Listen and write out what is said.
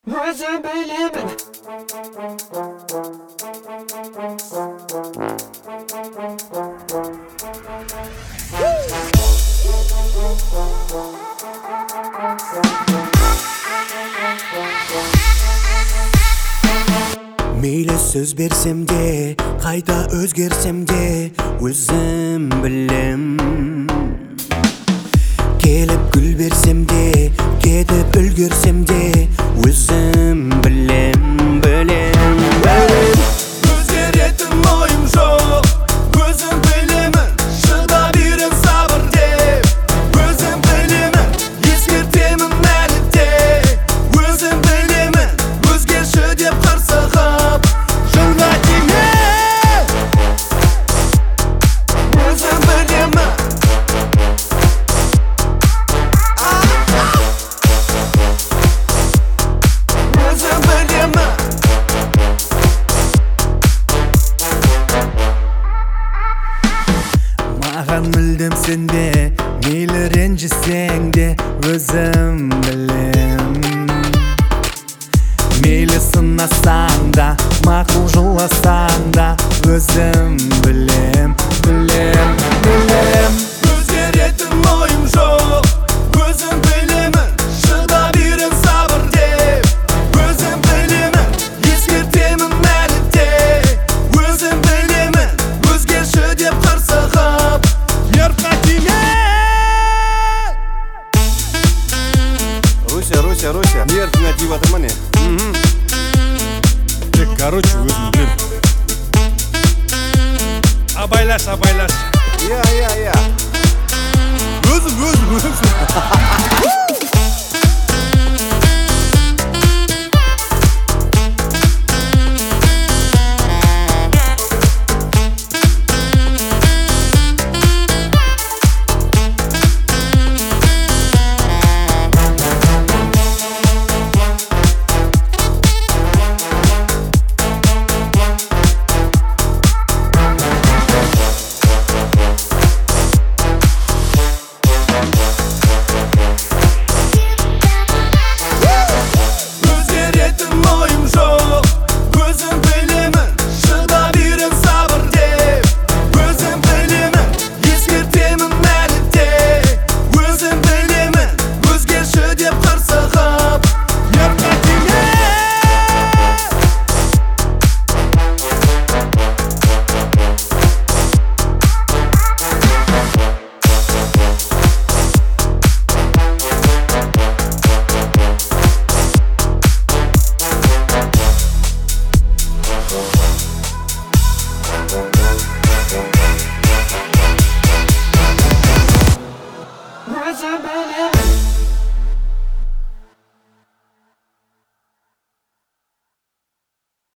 Özüm bilimin. Meyle söz bersem de, kayda özgersem de, özüm bilem. Kelip gül bersem de, ketip ölgersem de, özüm bilem, bilem, bilem. Özgeretim oyum жоқ, özüm bilemin, şıda birin sabır de. Özüm bilemin, eskirtemin мәлі de. Özüm bilemin, özgerşi dep qırsıqıp, жылға тиме. Özüm bilemin. Özüm bilemin. Mаған мүлдем сенбе, мейлі ренжісең де, өзім білем. Мейлі сынасаң да, мақұл жыласаң да, өзім білем, білем, білем. Өзгеретім ойым жоқ, өзім білемін, шыда берін сабыр деп. Өзім білемін, ескертемін мәлі де. Өзім білемін, өзгерші деп қырсығып, ерқа тиме. Руся, нервіңа тиіп жатыр ма не? Короче, өзім білем. Абайлаш. Иә. Өзім.